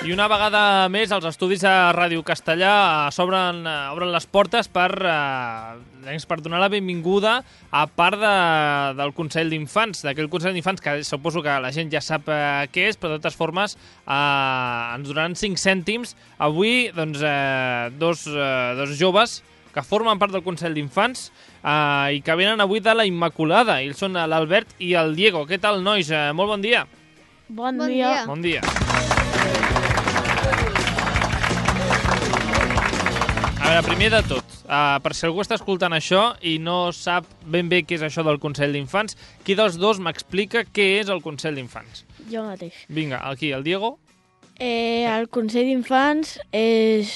I una vegada més, els estudis de Ràdio Castellà obren les portes per donar la benvinguda a part del Consell d'Infants, d'aquell Consell d'Infants que suposo que la gent ja sap què és, però de totes formes ens donaran 5 cèntims. Avui, doncs, dos joves que formen part del Consell d'Infants i que venen avui de la Immaculada. Ells són l'Albert i el Diego. Què tal, nois? Molt bon dia. Bon dia. Bon dia. A veure, primer de tot, per si algú està escoltant això i no sap ben bé què és això del Consell d'Infants, qui dels dos m'explica què és el Consell d'Infants? Jo mateix. Vinga, aquí, el Diego. El Consell d'Infants és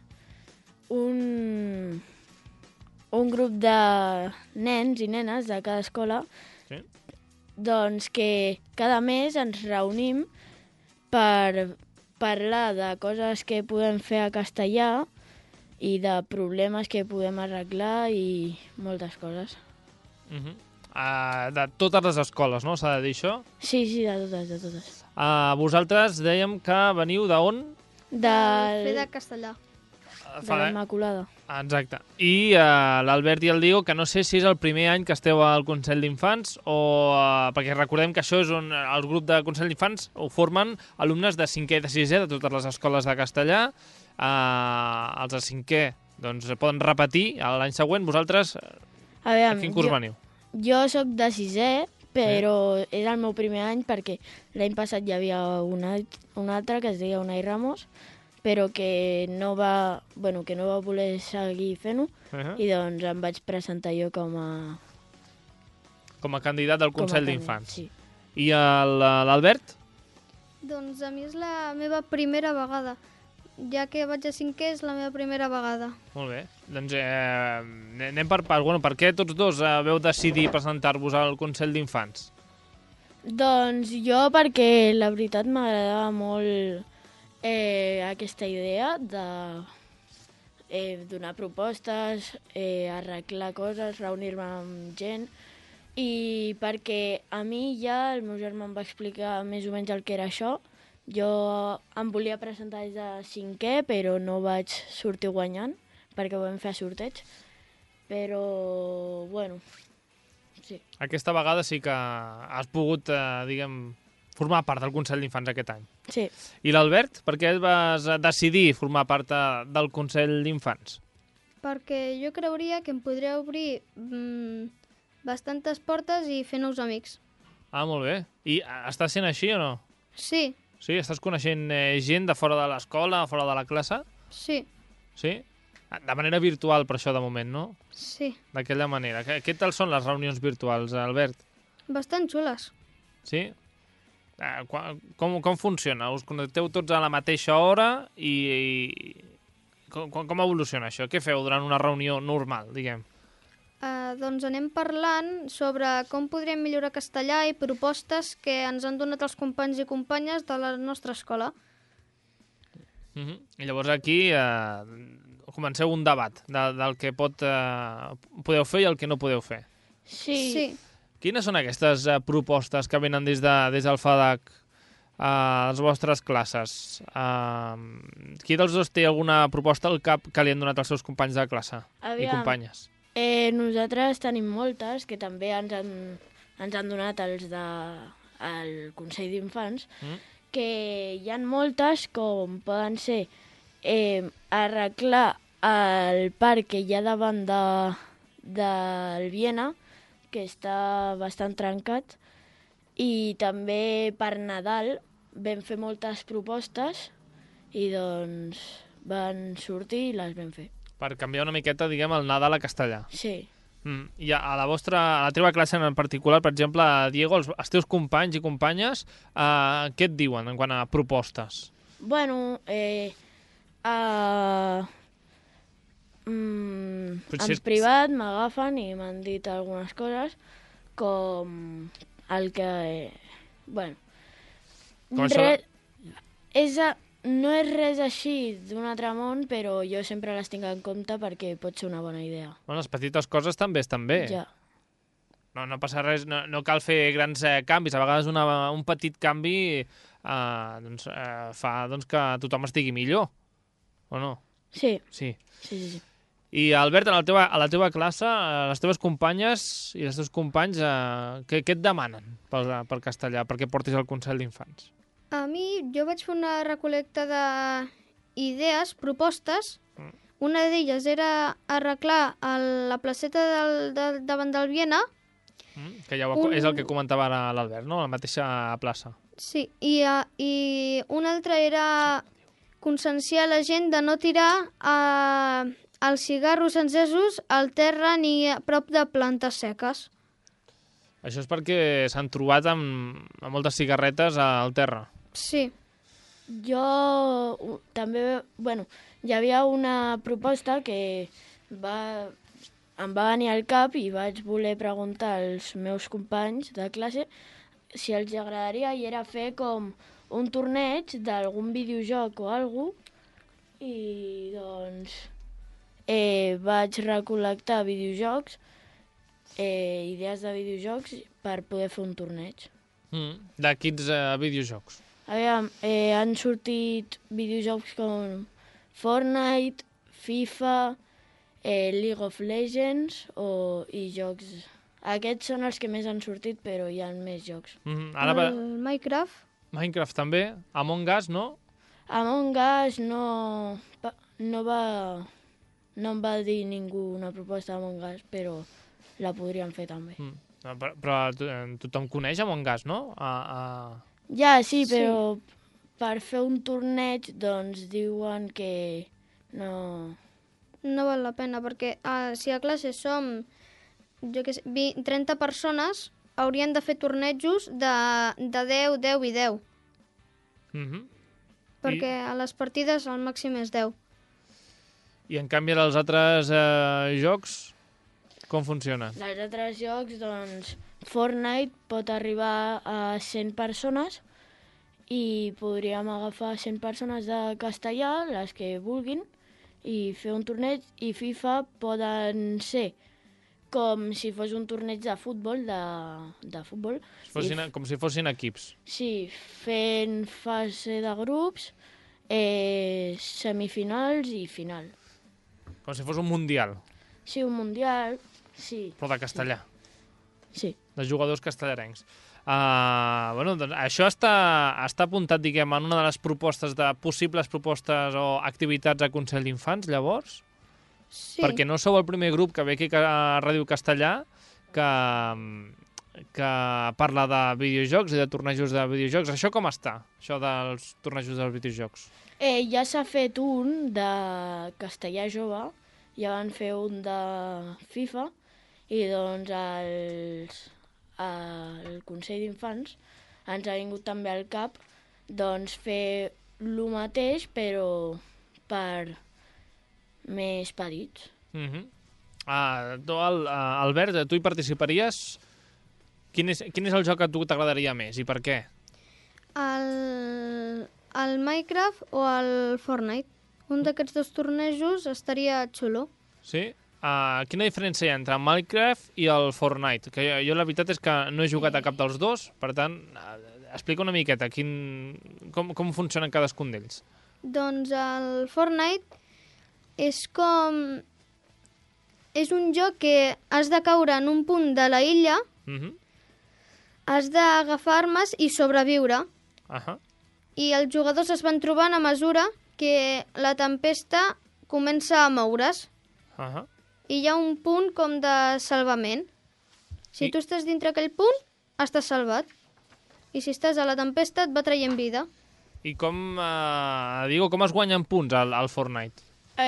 un grup de nens i nenes de cada escola, Sí. doncs que cada mes ens reunim per parlar de coses que podem fer a castellà i de problemes que podem arreglar i moltes coses. De totes les escoles, no? S'ha de dir això? Sí, de totes. Vosaltres dèiem que veniu d'on? Fer de castellà. De la Immaculada. Exacte. I l'Albert i el Diego, que no sé si és el primer any que esteu al Consell d'Infants o... perquè recordem que això és el grup de Consell d'Infants ho formen alumnes de 5è i de 6è de totes les escoles de castellà. Els de 5è doncs, poden repetir l'any següent. Vosaltres, a quin curs veniu? Jo sóc de 6è, però és el meu primer any perquè l'any passat hi havia un altre que es deia Unai Ramos, però que no va voler seguir fent-ho, i doncs em vaig presentar jo com a candidat del Consell d'Infants. Sí. I l'Albert? Doncs a mi és la meva primera vegada. Ja que vaig a 5è, és la meva primera vegada. Molt bé. Doncs anem per parts. Bueno, per què tots dos veu decidir presentar-vos al Consell d'Infants? Doncs jo perquè la veritat m'agradava molt aquesta idea de donar propostes, arreglar coses, reunir-me amb gent, i perquè a mi ja el meu germà em va explicar més o menys el que era això. Jo em volia presentar des de 5è, però no vaig sortir guanyant, perquè ho vam fer a sorteig. Però, bueno, sí. Aquesta vegada sí que has pogut, formar part del Consell d'Infants aquest any. Sí. I l'Albert, per què vas decidir formar part del Consell d'Infants? Perquè jo creuria que em podria obrir bastantes portes i fer nous amics. Molt bé. I està sent així o no? Sí. Sí? Estàs coneixent gent de fora de l'escola, fora de la classe? Sí. Sí? De manera virtual, per això, de moment, no? Sí. D'aquella manera. Què tal són les reunions virtuals, Albert? Bastant xules. Sí? Com funciona? Us connecteu tots a la mateixa hora i com evoluciona això? Què feu durant una reunió normal, diguem? Doncs anem parlant sobre com podríem millorar castellà i propostes que ens han donat els companys i companyes de la nostra escola. I llavors aquí comenceu un debat del que podeu fer i el que no podeu fer. Sí. Quines són aquestes propostes que venen des del FADAC a les vostres classes? Qui dels dos té alguna proposta al cap que li han donat els seus companys de classe i companyes? Nosaltres tenim moltes, que també ens han donat els del Consell d'Infants, que hi ha moltes, com poden ser arreglar el parc que hi ha davant del Viena, que està bastant trencat, i també per Nadal vam fer moltes propostes i doncs van sortir i les vam fer. Per canviar una miqueta, diguem, el Nadal a castellà. Sí. I a la teva classe en particular, per exemple, Diego, els teus companys i companyes, què et diuen en quant a propostes? Bueno, en privat m'agafen i m'han dit algunes coses, com el que... Bueno, no és res així d'un altre món, però jo sempre les tinc en compte perquè pot ser una bona idea. Bueno, les petites coses també estan bé. Ja. No passa res, no cal fer grans canvis. A vegades un petit canvi fa que tothom estigui millor, o no? Sí. Sí. Sí. I, Albert, a la teva classe, les teves companyes i els teus companys, què et demanen pel castellà, perquè portis al Consell d'Infants? A mi, jo vaig fer una recol·lecta d'idees, propostes. Una d'elles era arreglar la placeta davant del Viena. Que ja és el que comentava ara l'Albert, no? La mateixa plaça. Sí, i una altra era conscienciar la gent de no tirar els cigarros encesos al terra ni a prop de plantes seques. Això és perquè s'han trobat amb moltes cigarretes al terra. Sí. Jo també, hi havia una proposta que em va venir al cap i vaig voler preguntar als meus companys de classe si els agradaria, i era fer com un torneig d'algun videojoc o alguna cosa, i doncs vaig recol·lectar videojocs, idees de videojocs per poder fer un torneig. De quins videojocs? Aviam, han sortit videojocs com Fortnite, FIFA, League of Legends i jocs. Aquests són els que més han sortit, però hi ha més jocs. El Minecraft. Minecraft també. Among Us, no? Among Us no em va dir ningú una proposta d'Among Us, però la podríem fer també. Però tothom coneix Among Us, no? Ja, sí, però per fer un torneig doncs diuen que no... No val la pena, perquè si a classe som 30 persones, haurien de fer tornejos de 10, 10 i 10. Perquè a les partides el màxim és 10. I en canvi els altres jocs, com funciona? Els altres jocs, doncs, Fortnite pot arribar a 100 persones i podríem agafar 100 persones de castellà, les que vulguin, i fer un torneig, i FIFA poden ser com si fos un torneig de futbol, de futbol. Com si fossin equips. Sí, fent fase de grups, semifinals i final. Com si fos un mundial. Sí, un mundial, sí. Però de castellà. Sí. De jugadors castellarencs. Doncs això està apuntat, diguem, en una de les possibles propostes o activitats a Consell d'Infants, llavors? Sí. Perquè no sou el primer grup que ve aquí a Ràdio Castellà que parla de videojocs i de tornejos de videojocs. Això com està, això dels tornejos dels videojocs? Ja s'ha fet un de castellà jove, ja van fer un de FIFA, i doncs el Consell d'Infants ens ha vingut també al cap doncs fer el mateix, però per més petits. Albert, tu hi participaries? Quin és el joc que a tu t'agradaria més i per què? El Minecraft o el Fortnite. Un d'aquests dos tornejos estaria xulo. Sí? Quina diferència hi ha entre el Minecraft i el Fortnite? Que jo la veritat és que no he jugat a cap dels dos, per tant, explica una miqueta com funcionen cadascun d'ells. Doncs el Fortnite és un joc que has de caure en un punt de la illa, has d'agafar armes i sobreviure. I els jugadors es van trobant a mesura que la tempesta comença a moure's. I hi ha un punt com de salvament. Si tu estàs dintre aquell punt, estàs salvat. I si estàs a la tempesta, et va traient vida. I com es guanyen punts al Fortnite?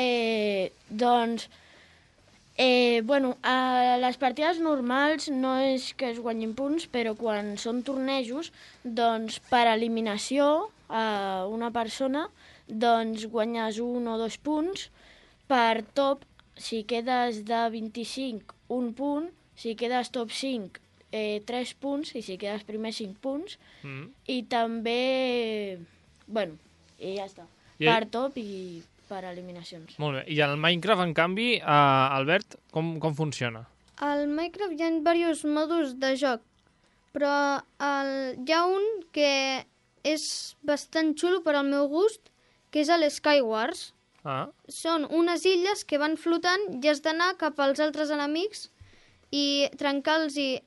A les partides normals no és que es guanyin punts, però quan són tornejos, doncs per eliminació a una persona, doncs guanyes 1 o 2 punts. Per top, si quedes de 25, 1 punt. Si quedes top 5, 3 punts. I si quedes primer, 5 punts. I també... i ja està. Per top i per eliminacions. Molt bé. I el Minecraft, en canvi, Albert, com funciona? Al Minecraft hi ha diversos modos de joc, però hi ha un que és bastant xulo per al meu gust, que és el Skywars. Són unes illes que van flotant i has d'anar cap als altres enemics i trencar-los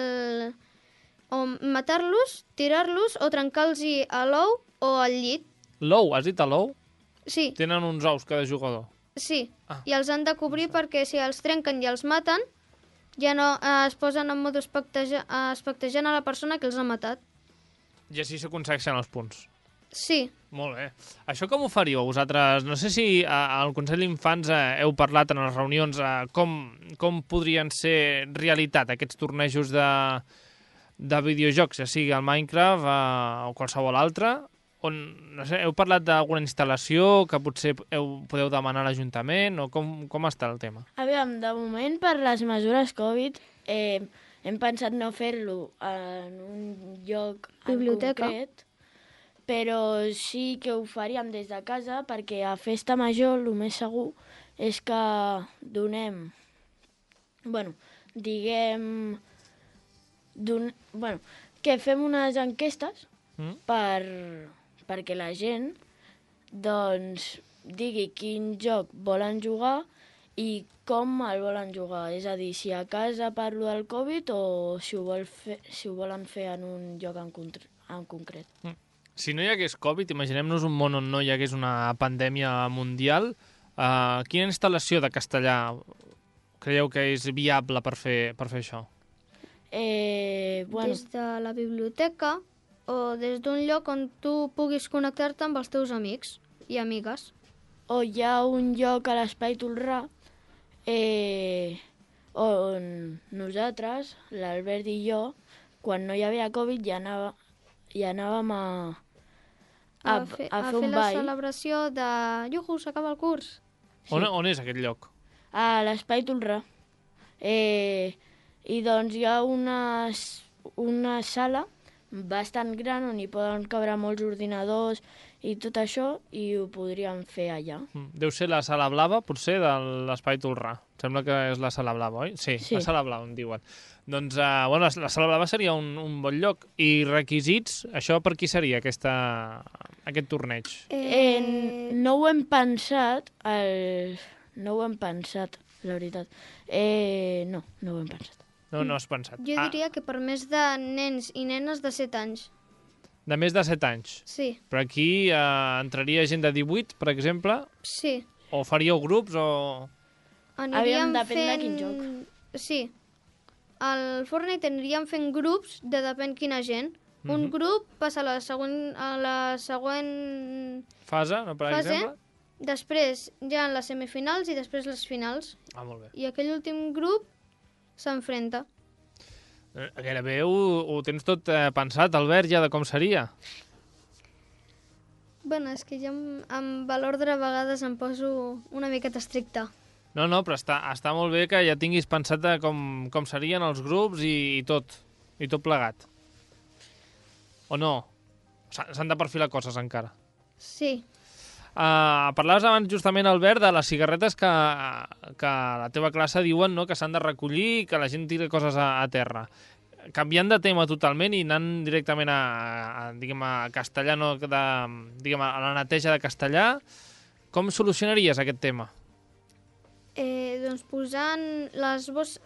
o matar-los, tirar-los o trencar-los a l'ou o al llit. L'ou? Has dit a l'ou? Sí. Tenen uns ous cada jugador? Sí, i els han de cobrir perquè si els trenquen i els maten, ja no es posen en modo espectejant a la persona que els ha matat. I així s'aconsegueixen els punts. Sí. Molt bé. Això com ho faríeu vosaltres? No sé si al Consell d'Infants heu parlat en les reunions com podrien ser realitat aquests tornejos de videojocs, ja sigui el Minecraft o qualsevol altre, on, no sé, heu parlat d'alguna instal·lació que potser podeu demanar a l'Ajuntament o com està el tema? Aviam, de moment, per les mesures Covid, hem pensat no fer-lo en un lloc Biblioteca. en concret, però sí que ho faríem des de casa perquè a Festa Major el més segur és que donem, que fem unes enquestes perquè la gent doncs digui quin joc volen jugar i com el volen jugar. És a dir, si a casa parlo del Covid o si ho volen fer en un lloc en concret. Si no hi hagués Covid, imaginem-nos un món on no hi hagués una pandèmia mundial, quina instal·lació de castellà creieu que és viable per fer això? Des de la biblioteca o des d'un lloc on tu puguis connectar-te amb els teus amics i amigues. O hi ha un lloc a l'Espai Tolrà on nosaltres, l'Albert i jo, quan no hi havia Covid ja anàvem a fer un la ball. celebració de Juhu, s'acaba el curs. Sí. On és aquest lloc? A l'Espai Tolrà. I doncs hi ha una sala bastant gran on hi poden cabre molts ordinadors i tot això, i ho podríem fer allà. Deu ser la sala blava, potser, de l'Espai Tolrà. Sembla que és la sala blava, oi? Sí. La sala blava, em diuen. Doncs, la sala blava seria un bon lloc. I requisits, això per qui seria, aquest torneig? No ho hem pensat, la veritat. No ho hem pensat. No has pensat. Jo diria que per més de nens i nenes de 7 anys. De més de 7 anys? Sí. Però aquí entraria gent de 18, per exemple? Sí. O faríeu grups o...? Aniríem depèn de quin joc. Sí. Al Fortnite aniríem fent grups de depèn quina gent. Un grup passa a la següent fase, no, per exemple? Després hi ha les semifinals i després les finals. Molt bé. I aquell últim grup s'enfrenta. Gairebé ho tens tot pensat, Albert, ja de com seria. Bueno, és que jo amb l'ordre a vegades em poso una miqueta estricta. No, però està molt bé que ja tinguis pensat de com serien els grups i tot plegat. O no? S'han de perfilar coses encara. Sí. Parlaves abans justament, Albert, de les cigarretes que a la teva classe diuen, no, que s'han de recollir i que la gent tira coses a terra. Canviant de tema totalment i anant directament a castellà, no, a la neteja de castellà, com solucionaries aquest tema? Doncs posant les bosses...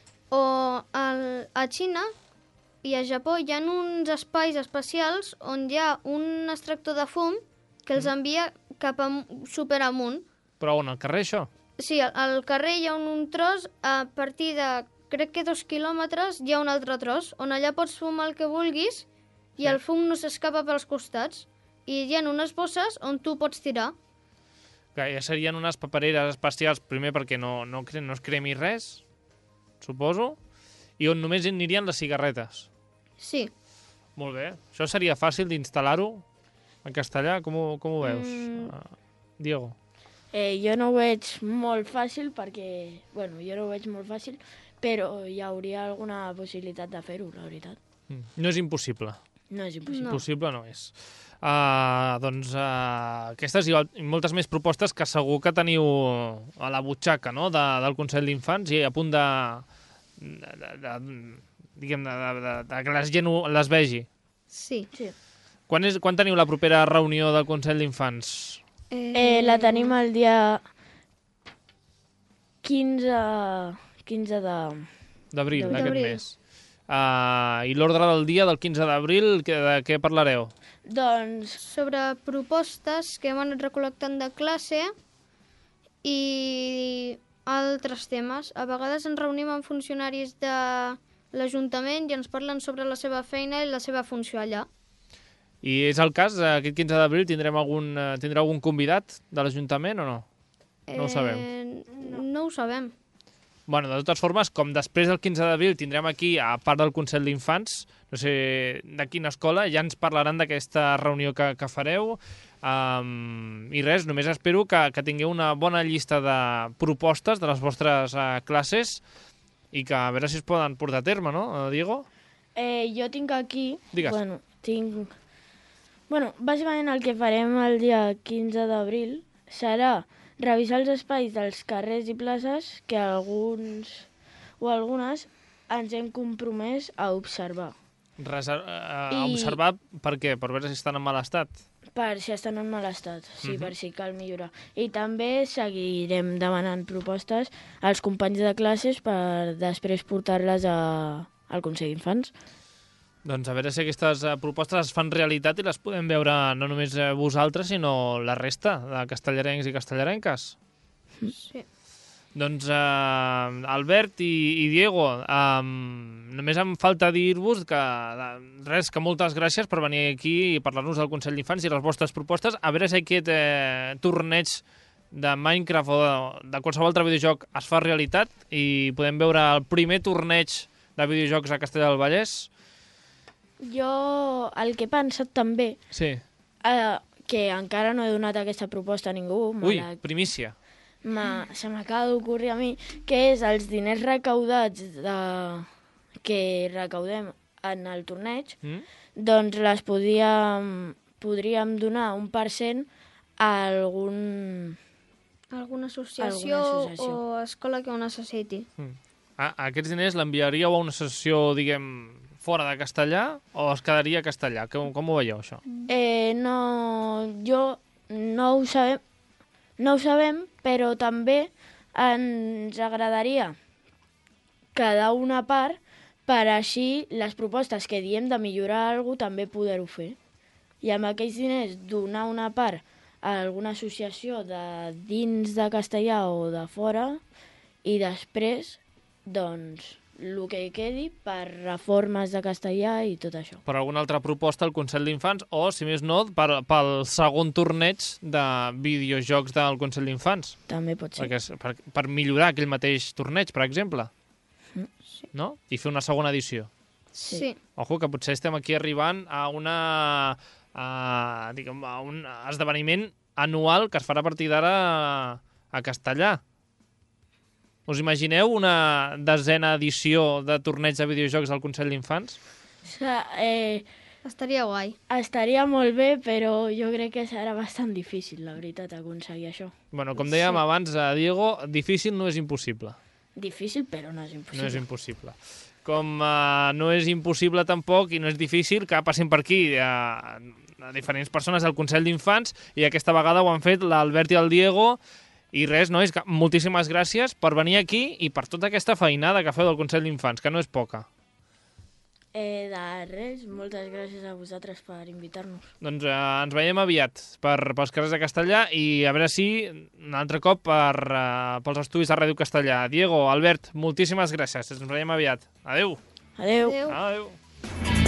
A Xina i a Japó hi ha uns espais especials on hi ha un extractor de fum que els envia cap super amunt. Però on, al carrer, això? Sí, al carrer hi ha un tros, a partir de, crec que 2 quilòmetres, hi ha un altre tros, on allà pots fumar el que vulguis i el fum no s'escapa pels costats. I hi ha unes bosses on tu pots tirar. Que ja serien unes papereres especials, primer perquè no es cremi res, suposo, i on només anirien les cigarretes. Sí. Molt bé. Això seria fàcil d'instal·lar-ho en castellà? Com ho veus, Diego? Jo no ho veig molt fàcil perquè... jo no ho veig molt fàcil, però hi hauria alguna possibilitat de fer-ho, la veritat. No és impossible. No és impossible. Impossible no és. Aquestes i moltes més propostes que segur que teniu a la butxaca, no?, del Consell d'Infants i a punt de que la gent les vegi. Sí. Quan teniu la propera reunió del Consell d'Infants? La tenim el dia 15 D'abril, d'aquest mes. I l'ordre del dia del 15 d'abril, de què parlareu? Doncs sobre propostes que hem anat recol·lectant de classe i altres temes. A vegades ens reunim amb funcionaris de l'Ajuntament i ens parlen sobre la seva feina i la seva funció allà. I és el cas, aquest 15 d'abril tindrà algun convidat de l'Ajuntament o no? No ho sabem. No ho sabem. Bueno, de totes formes, com després del 15 d'abril tindrem aquí, a part del Consell d'Infants, no sé de quina escola, ja ens parlaran d'aquesta reunió que fareu. I res, només espero que tingueu una bona llista de propostes de les vostres classes i que a veure si es poden portar a terme, no, Diego? Jo tinc aquí... Digues. Bueno, bàsicament el que farem el dia 15 d'abril serà revisar els espais dels carrers i places que alguns o algunes ens hem compromès a observar. Observar per què? Per veure si estan en mal estat? Per si estan en mal estat, sí, per si cal millorar. I també seguirem demanant propostes als companys de classes per després portar-les al Consell d'Infants. Doncs a veure si aquestes propostes es fan realitat i les podem veure no només vosaltres, sinó la resta de castellarencs i castellarenques. Sí. Doncs Albert i Diego, només em falta dir-vos que moltes gràcies per venir aquí i parlar-nos del Consell d'Infants i les vostres propostes. A veure si aquest torneig de Minecraft o de qualsevol altre videojoc es fa realitat i podem veure el primer torneig de videojocs a Castellar del Vallès. Jo el que he pensat també, sí. Que encara no he donat aquesta proposta a ningú. Primícia. Se m'acaba d'ocorrir a mi, que és els diners recaudats que recaudem en el torneig, doncs les podríem donar un % a alguna associació o escola que ho necessiti. Aquests diners l'enviaríeu a una associació, diguem, fora de castellà o es quedaria a castellà? Com ho veieu, això? No ho sabem, però també ens agradaria quedar una part per així les propostes que diem de millorar alguna cosa també poder-ho fer. I amb aquells diners donar una part a alguna associació de dins de castellà o de fora i després, doncs, el que quedi per reformes de castellà i tot això. Per alguna altra proposta al Consell d'Infants o, si més no, pel segon torneig de videojocs del Consell d'Infants. També pot ser. Per millorar aquell mateix torneig, per exemple. Sí. No? I fer una segona edició. Sí. Ojo, que potser estem aquí arribant a un esdeveniment anual que es farà a partir d'ara a Castellà. Us imagineu una 10a edició de torneig de videojocs al Consell d'Infants? Estaria guai. Estaria molt bé, però jo crec que serà bastant difícil, la veritat, aconseguir això. Bueno, com dèiem abans, Diego, difícil no és impossible. Difícil, però no és impossible. No és impossible. Com no és impossible tampoc i no és difícil que passin per aquí a diferents persones del Consell d'Infants i aquesta vegada ho han fet l'Albert i el Diego. I res, nois, moltíssimes gràcies per venir aquí i per tota aquesta feinada que feu del Consell d'Infants, que no és poca. De res, moltes gràcies a vosaltres per invitar-nos. Doncs ens veiem aviat pels carrers de Castellà i a veure si un altre cop pels estudis de Ràdio Castellà. Diego, Albert, moltíssimes gràcies. Ens veiem aviat. Adéu. Adéu. Adéu.